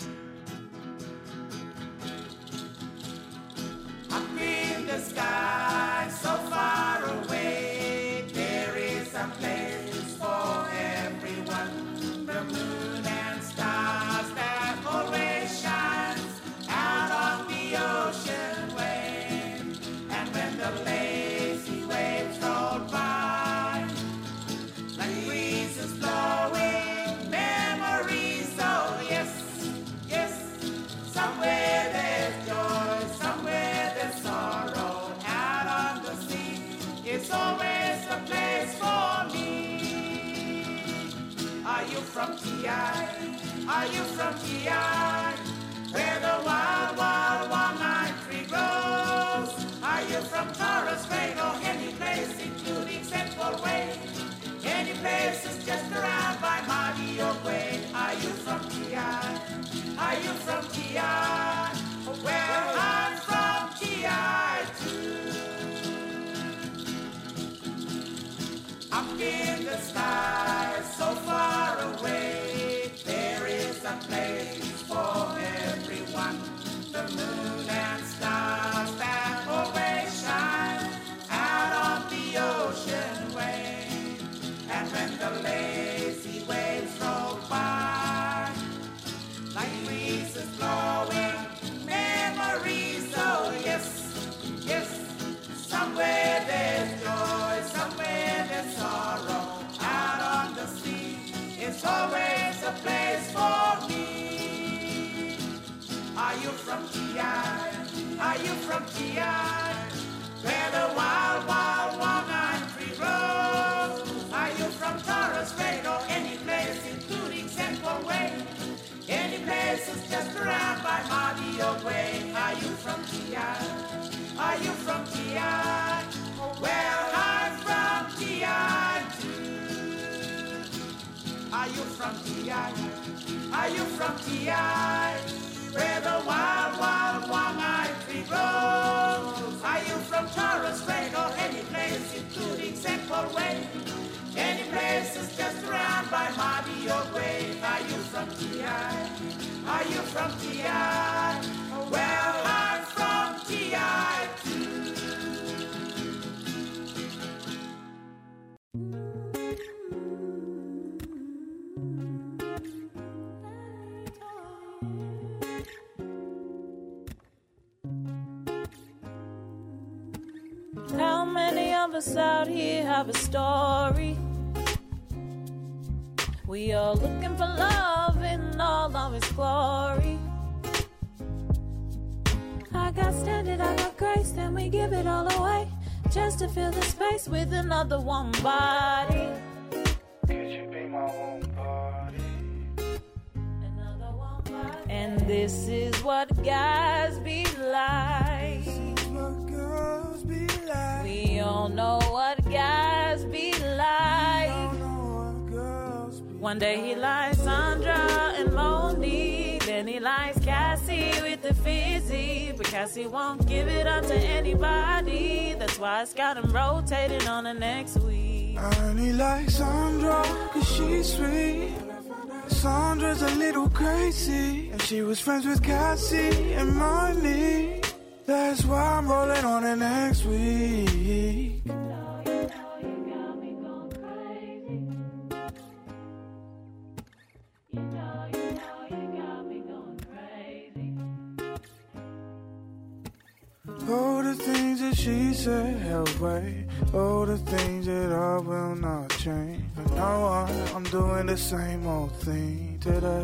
Up in the sky, so far away, there is a place for everyone. The moon and stars that always shines out on the ocean wave. And when the lazy waves roll by, like breezes blowing memories, oh yes, yes. Somewhere there's joy, somewhere there's sorrow. Out on the sea, it's always a place for me. Are you from T I? Are you from T I? Where the wild, wild one-eyed tree grows. Are you from Torres Strait or any place, including Central Way? Any place is just around by Marty or Quay. you from T I? Well, I'm from T I too. Up in the sky, so far away, there is a place for everyone. The moon and stars that always shine out on the ocean wave. And when the lazy waves roll by, like breezes blowing memories, oh yes, yes. Somewhere there's joy, somewhere there's sorrow. Out on the sea, it's always a place for me. Are you from T I? Are you from T I? Where the wild, wild one-eyed tree grows. Are you from Torres Strait or any place, including Central Way? Any place is just around by Mario Way. Are you from T I? Are you from T I? Well, I'm from T I too. Are you from T I? Are you from T I? Where the wild, wild one-eyed tree grows. Are you from Torres Strait or any place, including Central Way? Any place is just around by Mario Way. Are you from T I? Are you from T I? Well, I'm from T I too. How many of us out here have a story? We are looking for love in all of its glory. I got standard, I got grace, then we give it all away just to fill the space with another one body. Could you be my one body? Another one body. And this is what guys be like. This is what girls be like. We all know what guys be like. One day he likes Sandra and Monique, then he likes Cassie with the fizzy, but Cassie won't give it up to anybody. That's why it's got him rotating on the next week. I only like Sandra cause she's sweet. Sandra's a little crazy, and she was friends with Cassie and Monique. That's why I'm rolling on the next week. All the things that she said held weight. All the things that I will not change. But now I, I'm doing the same old thing today.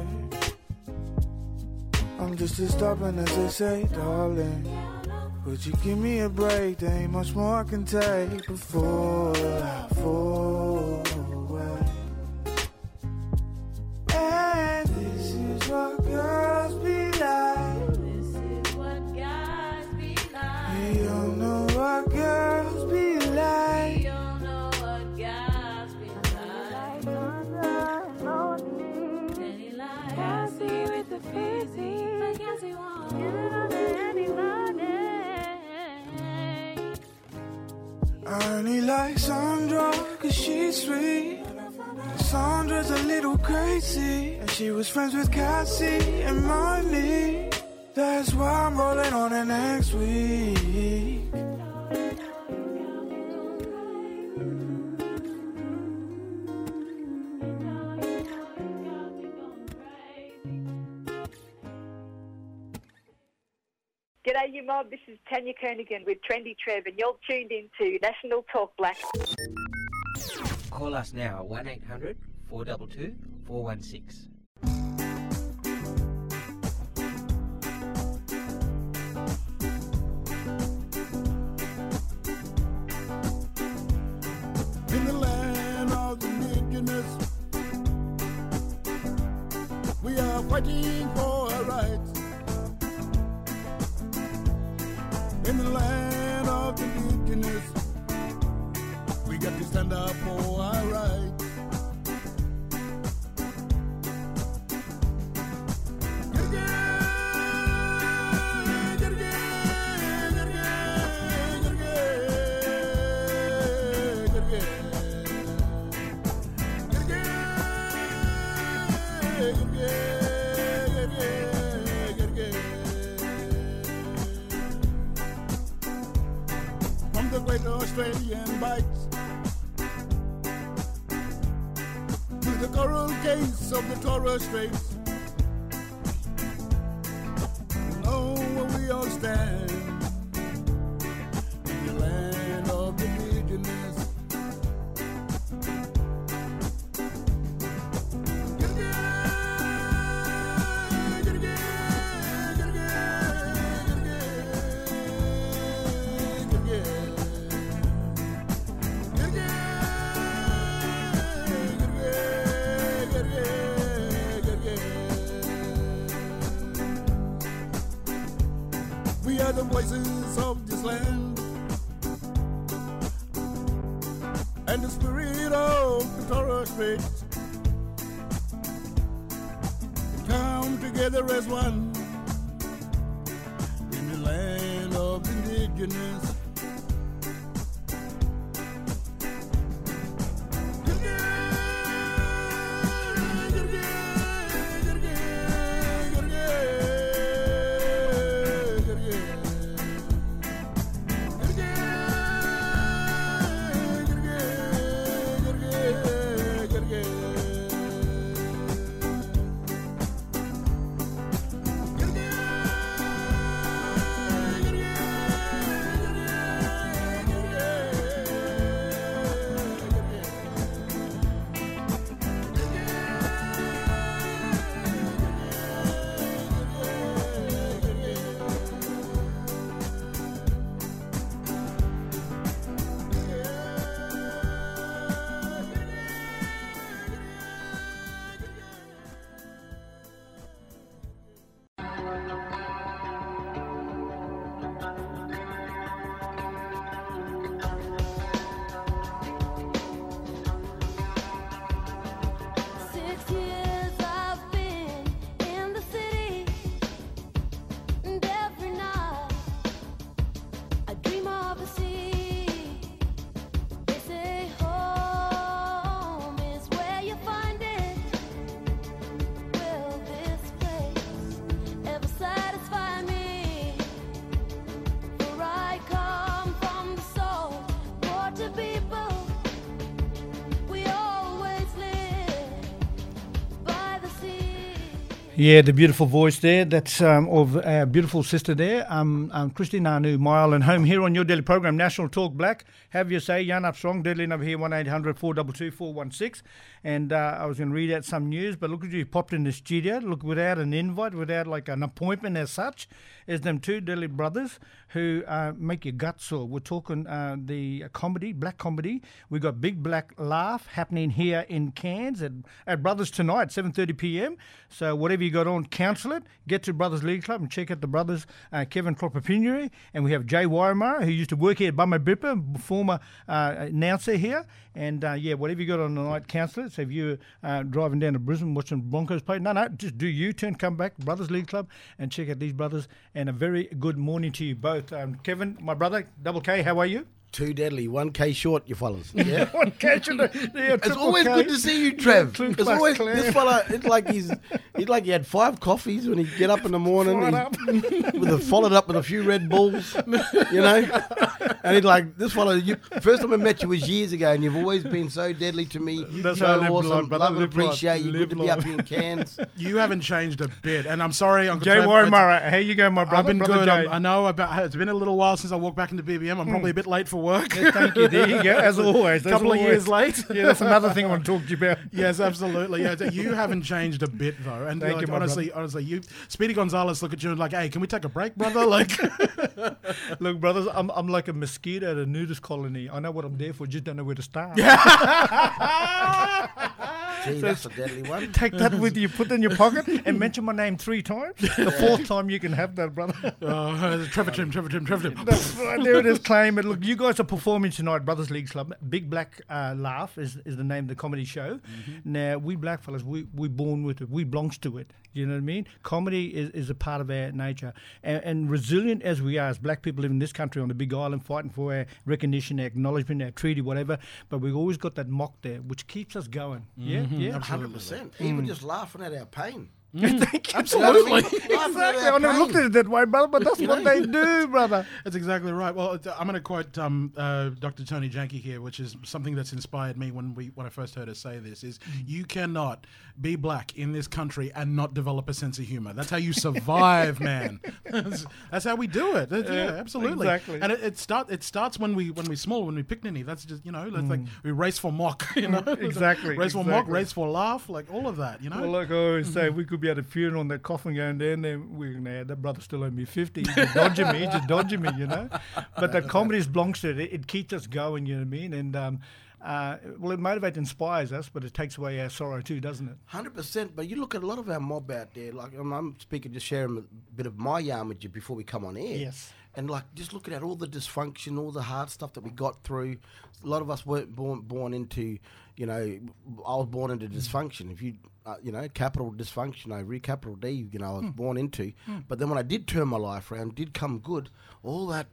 I'm just as stubborn as they say, darling. Would you give me a break? There ain't much more I can take before I fall away. And this is what girls be like. This is what guys be like. You don't know what girls be like. You don't know what guys be like. Then he like Cassie with the fizzy, but Cassie won't give it up to anybody. I only like Sandra cause she's sweet. Sandra's a little crazy, and she was friends with Cassie and Monique. That's why I'm rolling on the next week. G'day, you mob. This is Tanya Kernigan with Trendy Trev, and you're tuned in to National Talk Black. Call us now, one eight hundred, four two two, four one six. In the land of the indigenous, we are fighting for our rights. In the land of the indigenous, we got to stand up for our rights. Again. Great Australian Bights, to the coral gates of the Torres Straits. Know where we all stand in the land of the indigenous. We are the voices of this land and the spirit of the Torres Straits. Come together as one in the land of the indigenous. Yeah, the beautiful voice there. That's um, of our beautiful sister there, um, um, Christine Anu, my island home, here on your daily program, National Talk Black. Have your say, Jan Armstrong, deadly number here, one eight hundred four two two four one six. And uh, I was going to read out some news, but look at you, popped in the studio, look, without an invite, without like an appointment as such, is them two deadly brothers who uh, make your guts sore. We're talking uh, the comedy, black comedy. We got Big Black Laugh happening here in Cairns at, at Brothers tonight, seven thirty p m. So whatever you got on, cancel it. Get to Brothers League Club and check out the brothers, uh, Kevin Cropper-Pinury, and we have Jay Waimara, who used to work here at Bummer Bipper, former uh, announcer here. And uh, yeah, whatever you got on tonight, cancel it. So if you're uh, driving down to Brisbane watching Broncos play, no, no, just do U-turn, come back, Brothers League Club, and check out these brothers. And a very good morning to you both. Um, Kevin, my brother, Double K, how are you? Too deadly. one K short, you fellas. Yeah. one K short. Yeah, it's always K. good to see you, Trev. Yeah, it's always clan. This fella. It's like he's. It's like he had five coffees when he get up in the morning. He, with a, followed up with a few Red Bulls, you know. And he's like, this fella. You, first time I met you was years ago, and you've always been so deadly to me. That's so how I live awesome. life, brother. Love and Live appreciate life. you. Live Good to be life. up here in Cairns. You haven't changed a bit, and I'm sorry, Uncle Jay Trev. Waimara, how you going, my brother? I've been brother good. Jay. I'm, I know about. It's been a little while since I walked back into B B M. I'm probably a bit late for work. Yes, thank you. There you go. As always. A couple always. of years late. Yeah, that's another thing I want to talk to you about. Yes, absolutely. Yeah, you haven't changed a bit though. And Thank like, you, my honestly, brother. honestly, you, Speedy Gonzalez, look at you and like, hey, can we take a break, brother? Like, look, brothers, I'm I'm like a mosquito at a nudist colony. I know what I'm there for, just don't know where to start. Gee, that's a deadly one. Take that with you, put it in your pocket, and mention my name three times. The fourth time you can have that, brother. Oh, Trevor Tim, Trevor Tim, Trevor Tim. That's right, there it is, claim it. Look, you guys are performing tonight, Brothers League Club. Big Black uh, Laugh is, is the name of the comedy show. Mm-hmm. Now, we black fellas, we we born with it. We belongs to it. You know what I mean? Comedy is, is a part of our nature. And, and resilient as we are as black people living in this country on the big island, fighting for our recognition, our acknowledgement, our treaty, whatever, but we've always got that mock there, which keeps us going. Yeah, Mm-hmm. yeah. one hundred percent. Even just laughing at our pain. Thank you. Absolutely. Exactly. I never looked at it that way, brother, but that's what they do, brother. That's exactly right. Well, it's- I'm going to quote um, uh, Doctor Tony Janke here, which is something that's inspired me when we when I first heard her say this: is you cannot be black in this country and not develop a sense of humor. That's how you survive, man. That's, that's how we do it. That's- yeah, Yeah, absolutely. exactly. And it, it start it starts when we when we're small, when we picnic. That's just you know, that's like we race for mock. You know, Exactly, race for mock, exactly. race for laugh, like all of that. You know. Well, like I always say, we could be at a funeral and the coffin going down there. We're going to add, that brother still owe me fifty. He's just dodging me. He's just dodging me, you know. But the comedy belongs to it. It, it keeps us going, you know what I mean? And, um, uh, well, it motivates, inspires us, but it takes away our sorrow too, doesn't it? one hundred percent. But you look at a lot of our mob out there, like I'm, I'm speaking, just sharing a bit of my yarn with you before we come on air. Yes. And like just looking at all the dysfunction, all the hard stuff that we got through. A lot of us weren't born born into, you know, I was born into dysfunction. If you, uh, you know, capital dysfunction, I read capital D, you know, I was born into. But then when I did turn my life around, did come good, all that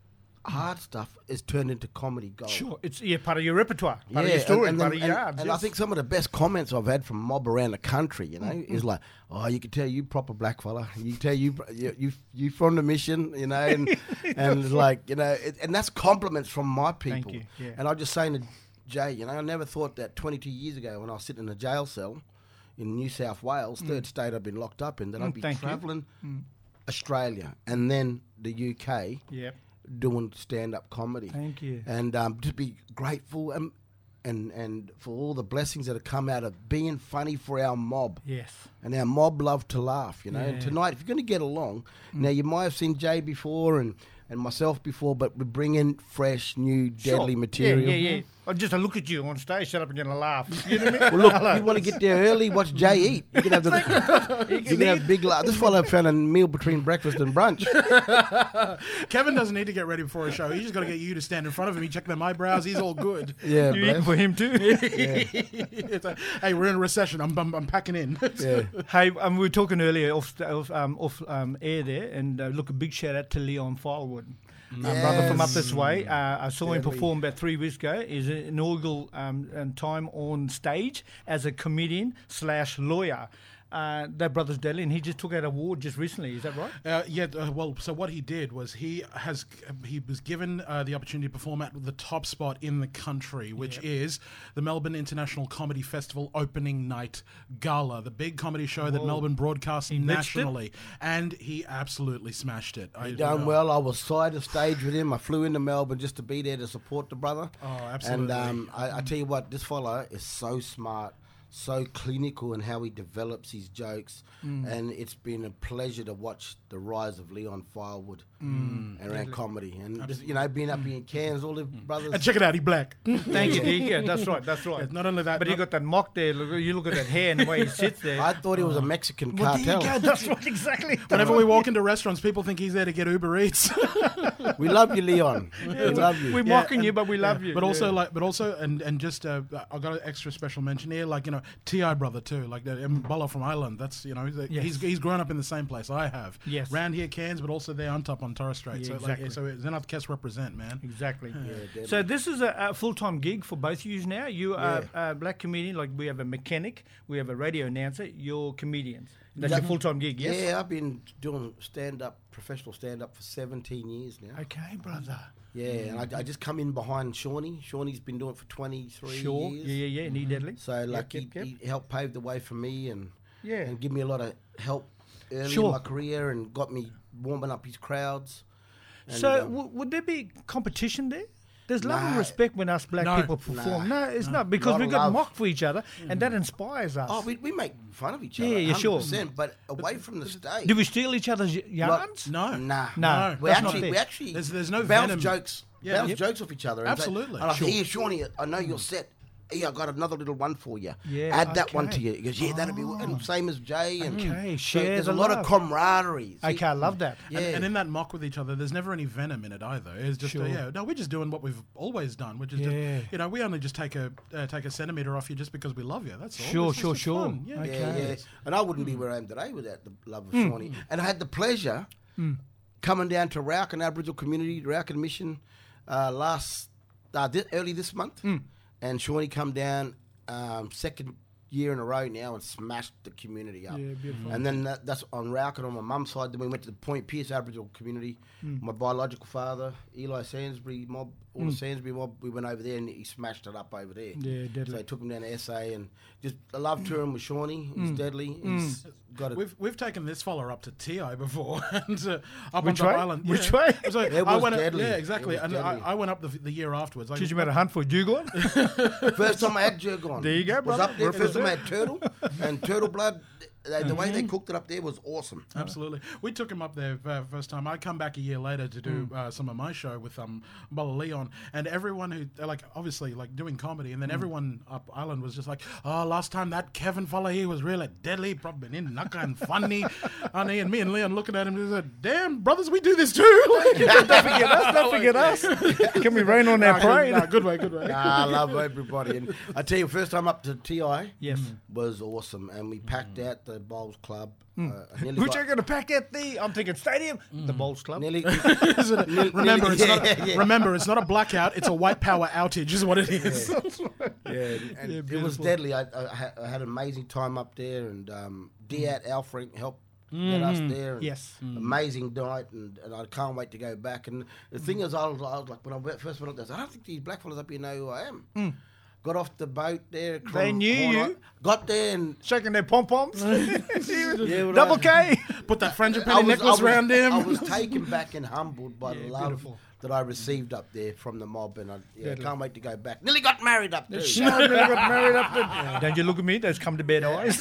hard stuff is turned into comedy gold. Sure. It's yeah, part of your repertoire, part of your story, and, part and, of your and, yards. and I yes. think some of the best comments I've had from mob around the country, you know, is like, oh, you can tell you proper black fella. You can tell you you you, you from the mission, you know, and and it's like you know, it, and that's compliments from my people. you, yeah. And I was just saying to Jay, you know, I never thought that twenty-two years ago when I was sitting in a jail cell in New South Wales, third state I've been locked up in, that Mm, I'd be thank you. travelling Australia and then the U K Yep. doing stand-up comedy. Thank you. And um, to be grateful and, and and for all the blessings that have come out of being funny for our mob. Yes. And our mob love to laugh, you know. And Yeah. tonight, if you're going to get along, now you might have seen Jay before and, and myself before, but we bring in fresh, new, deadly Sure. material. Yeah, yeah, yeah. I just I look at you on stage, shut up and you're gonna laugh. You know what I mean? Well, look, you want to get there early, watch Jay eat. You can have the, you can have big laugh. This fellow found a meal between breakfast and brunch. Kevin doesn't need to get ready before a show. He's just got to get you to stand in front of him. He check them eyebrows. He's all good. Yeah, You eating for him too? It's like, hey, we're in a recession. I'm, I'm, I'm packing in. Yeah. Hey, um, we were talking earlier off st- off, um, off um, air there, and uh, look, a big shout out to Leon Filewood. Um, brother from up this way. Uh, I saw him Deadly. perform about three weeks ago. His inaugural um, um, time on stage as a comedian slash lawyer. Uh, that brother's deadly, and he just took out an award just recently. Is that right? Uh, yeah, uh, well, so what he did was he has he was given uh, the opportunity to perform at the top spot in the country, which Yep. is the Melbourne International Comedy Festival opening night gala, the big comedy show that Whoa. Melbourne broadcasts He blitzed it? nationally, and he absolutely smashed it. I, He done uh, well. I was side of stage with him. I flew into Melbourne just to be there to support the brother. Oh, absolutely. And um, I, I tell you what, this fellow is so smart, so clinical in how he develops his jokes, Mm. and it's been a pleasure to watch the rise of Leon Firewood around comedy. And just, you know, being up here in Cairns, all the brothers. And check it out, he black. Thank you, D. Yeah, that's right, that's right. Yeah, not only that, but he not- got that mock there. Look, you look at that hair and the way he sits there. I thought he was a Mexican Well, there you cartel. go. That's right, exactly. Whenever we walk into restaurants, people think he's there to get Uber Eats. We love you, Leon. we love you. We're Yeah, mocking you, but we love you. But also, Yeah. like, but also, and and just, uh, I got an extra special mention here, like you know, T I brother too, like the Mbala from Ireland. That's you know, he's, Yes. he's he's grown up in the same place I have. Yes. round here, Cairns, but also there on top on Torres Strait. Yeah, so exactly. like, so Zenith Kess represent, man. Exactly. deadly. So this is a, a full-time gig for both of you now. You are a black comedian, like we have a mechanic, we have a radio announcer. You're comedians. That's your full-time gig, yes? Yeah, I've been doing stand-up, professional stand-up for seventeen years now. Okay, brother. Yeah, and I, I just come in behind Shawnee. Shawnee's been doing it for twenty-three Sure. years. Yeah, yeah, yeah. And he deadly. So like yep, he, yep. he helped pave the way for me and Yeah. and give me a lot of help early Sure. in my career and got me warming up his crowds. And, So um, w- would there be competition there? There's love and Nah. respect when us black No. people perform. Nah. No, it's not, because Lot we of got love. mocked for each other, and that inspires us. oh, we, we make fun of each Yeah, other. yeah, sure. one hundred percent, but away from the stage. Do we steal each other's y- yarns? No, Nah, No, We that's not actually, fair. we actually There's- there's no bounce venom. jokes, Yeah. bounce Yep. jokes off each other. and say- Absolutely. And I Sure. say, here, Shawnee, I know you're set. Hey, I got another little one for you. Yeah, Add that one to okay. you. He goes, yeah, that'll be. And same as Jay. And Okay, so share there's the a lot love. of camaraderie. See, Okay, I love that. Yeah. And, and in that mock with each other, there's never any venom in it either. It's just, uh, Sure. yeah, no, we're just doing what we've always done, which is, Yeah. just, you know, we only just take a uh, take a centimeter off you just because we love you. That's all. Sure, It's just sure, for sure. fun. Yeah. Okay. Yeah, yeah. And I wouldn't be where I am today without the love of Hmm. Shawnee. And I had the pleasure coming down to Rauken Aboriginal community, Rauken Mission, uh, last uh, thi- early this month, Hmm. and Shawnee come down um, second year in a row now and smashed the community up. Yeah, beautiful. And then that, that's on Rowcott on my mum's side. Then we went to the Point Pearce Aboriginal community. Mm. My biological father, Eli Sainsbury mob, all Mm. the Sainsbury mob, we went over there and he smashed it up over there. Yeah, deadly. So I took him down to S A and just, I love touring with Shawnee. He's Mm. deadly. Mm. He's got a We've we've taken this fella up to T I before, and uh, up Which on way? the island. Which yeah. way? So It I was went up- deadly. yeah, It exactly. was And I, deadly. I went up the, the year afterwards. Like, Did you make a hunt for dugong? First time I had Jurgon. There you go, Was brother. up there. First time I Represent. had turtle and turtle blood. They, the way they Mhm. cooked it up there was awesome. Absolutely. We took him up there uh, first time. I come back a year later to do Mm. uh, some of my show with um, Bola Leon, and everyone who, uh, like, obviously, like, doing comedy, and then Mm. everyone up Island was just like, oh, last time that Kevin fella here was really deadly, probably in Nuka and funny. And, he and me and Leon looking at him and said, damn, brothers, we do this too. Like, Don't forget us, don't forget us. Can we rain on our Nah, parade? nah, good way, good way. Nah, I love everybody. And I tell you, first time up to T I Yes. was awesome. And we packed out the Bowls Club. Mm. Uh, I nearly Which got- are going to pack at the, I'm thinking stadium, the Bowls Club. Nearly, Is it a- nearly- remember, it's yeah, not a, yeah. remember, it's not a blackout, it's a white power outage, is what it is. Yeah, and Yeah, it was beautiful. deadly. I, I, ha- I had an amazing time up there, and um, Diat Alfrink helped get us Mm. there. and Yes. Mm. Amazing night, and, and I can't wait to go back. And the thing is, I was, I was like, when I went- first went up there, I, said, I don't think these black fellas up here know who I am. Mm. Got off the boat there. They from knew Horn- you. Got there and Shaking their pom-poms. Yeah, well, Double I- K. Put that I frangipani was- necklace I was- around him. I was taken back and humbled by Yeah, the love beautiful. that I received up there from the mob, and I yeah, Deadly. can't wait to go back. Nearly got married up there. Shut up, never got married up to- Don't you look at me, those come to bed eyes.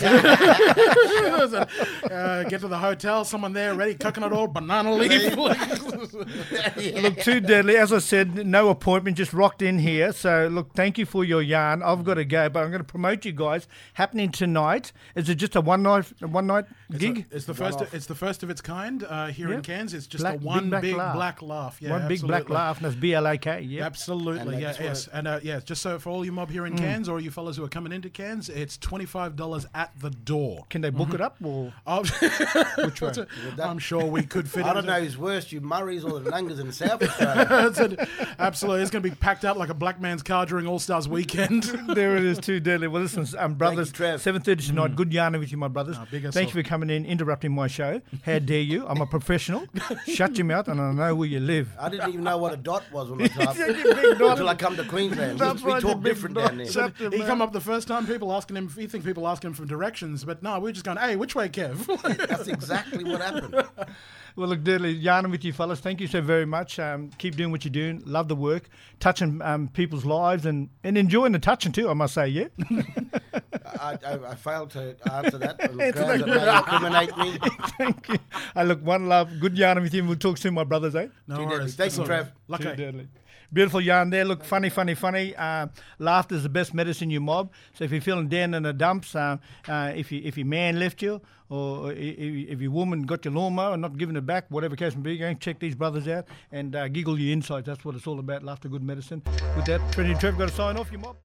uh, get to the hotel, someone there ready, coconut oil, banana leaf. Look, too deadly. As I said, no appointment, just rocked in here. So, look, thank you for your yarn. I've got to go, but I'm going to promote you guys. Happening tonight. Is it just a one night, a one night gig? It's the first. It's the first of its kind uh, here Yeah. in Cairns. It's just Black- a big one black big laugh. black laugh. Yeah, one big black absolutely. laugh, and that's B L A K. Yeah, Absolutely, And yeah, that's yes, what- and uh, yeah. Just so for all you mob here in Mm. Cairns, or you fellas who are coming into Cairns, it's twenty five dollars at the door. Can they book it up or Oh, which way? I'm sure we could fit. I don't into- know who's worse, you Murrays or the Lungas in South Australia. That's it. Absolutely, it's going to be packed out like a black man's car during All Stars weekend. There it is, too deadly. Well, listen, um, brothers, seven thirty tonight. Good yarning with you, my brothers. Ah, big Thank yourself. you for coming in, interrupting my show. How dare you? I'm a professional. Shut your mouth, and I know where you live. I didn't even know what a dot was when I typed Such a big dot. until I come to Queensland. That's we right, you talk big different dot. down there. Shut your He mouth. come up the first time, people asking him. You think people asking him for directions, but no, we're just going. Hey, which way, Kev? That's exactly what happened. Well, look, deadly yarning with you, fellas. Thank you so very much. Um, keep doing what you're doing. Love the work, touching um, people's lives, and, and enjoying the touching too. I must say, yeah. I, I, I failed to answer that. On Answer grounds that. that may incriminate me. Thank you. I look, one love. Good yarning with you. and We'll talk soon, my brothers, eh? No Too deadly. worries. Thank you, That's all right. Trev. Lucky. Too deadly. Beautiful yarn there. Look, funny, funny, funny. Uh, laughter is the best medicine, you mob. So if you're feeling down in the dumps, uh, uh, if you, if your man left you, or if, if your woman got your lawnmower and not giving it back, whatever case may be, go and check these brothers out and uh, giggle your insides. That's what it's all about. Laughter, good medicine. With that, Trinity Trev, got to sign off, you mob.